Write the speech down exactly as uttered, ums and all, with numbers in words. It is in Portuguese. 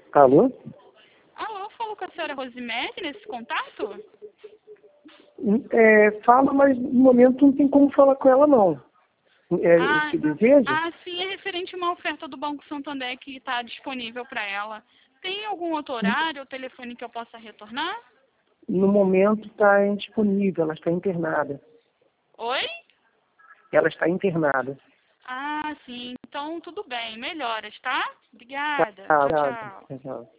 Alô? Alô, falou com a senhora Rosimere nesse contato? É, fala, mas no momento não tem como falar com ela, não. É, Ah, se deseja? ah, sim, é referente a uma oferta do Banco Santander que está disponível para ela. Tem algum outro horário ou telefone que eu possa retornar? No momento está indisponível, ela está internada. Oi? Ela está internada. Ah, sim, então tudo bem. Melhoras, tá? Tá, Obrigada. tá, Tchau, tchau. tá, tchau.